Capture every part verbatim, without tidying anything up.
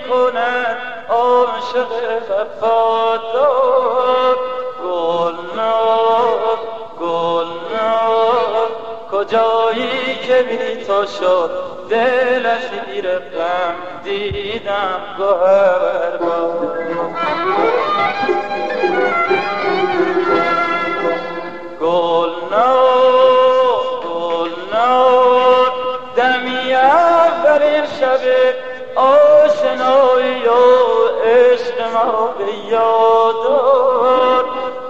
کند عاشق وفادار. گلنار گلنار کجایی که بی تو شد دل اسیر غم دیدم گوهربار. گلنار گلنار دمی اولین شب آشنایی و عشق ما به یاد آر.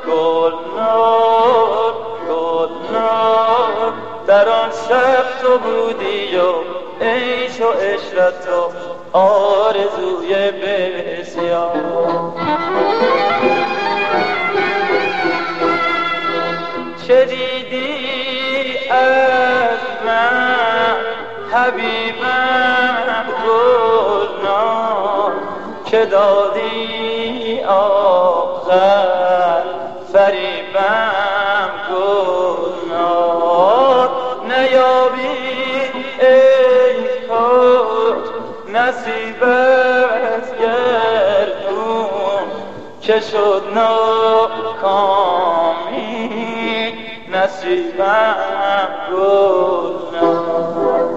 گلنار گلنار در آن شب تو بودی و عیش و عشرت و آرزوی بسیار. چه دیدی از من حبیبم گلنار که دادی آخر فریبم گلنار. نیابی ای کاش نصیب از گردون که شد ناکامی نصیبم گلنار.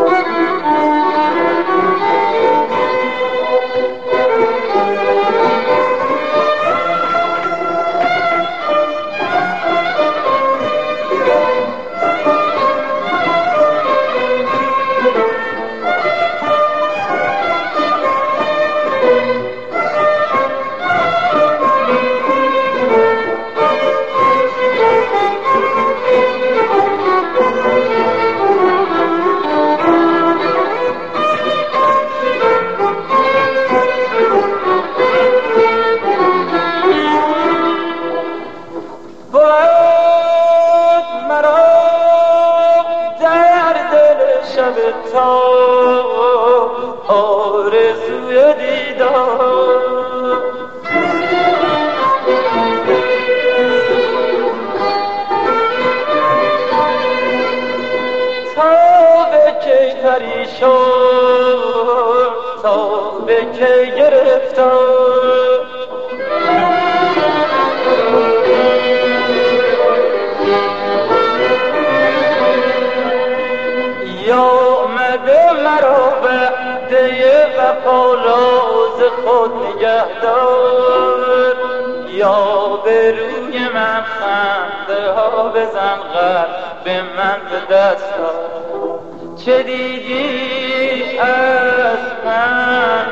تا آرزوی دیدار تا به کی پریشان تا به کی گرفتار. یا مرا وعده وفا راز خود نگه دار. یا به روی من خنده ها بزن قلب من به دست دار. چه دیدی از من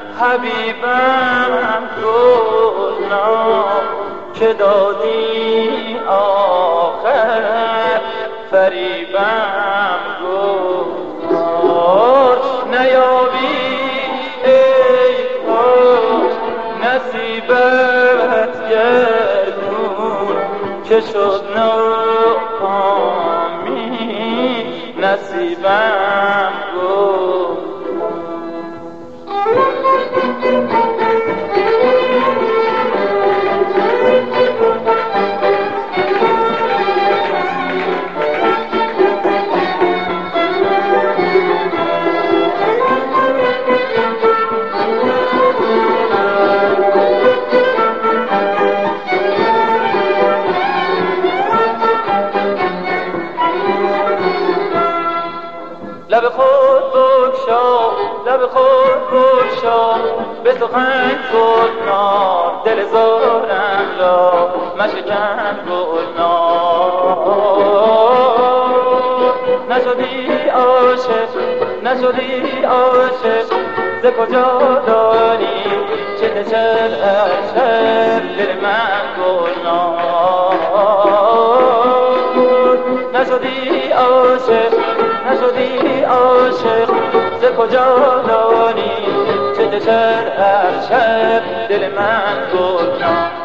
حبیبم گلنار که دادی آخر فریبم گلنار. نیابی ای کاش نصیبت گردون که شد ناکامی نصیبم گلنار. لب خود بگشا لب خود بگشا به سخن گلنار دل زارم را مشکن گلنار. نشدی عاشق نشدی عاشق ز کجا داری چه نشد عشق دل من گلنار. نشدی عاشق نشدی عاشق ز کجا دانی چه دشر هر شب دل من گلنار.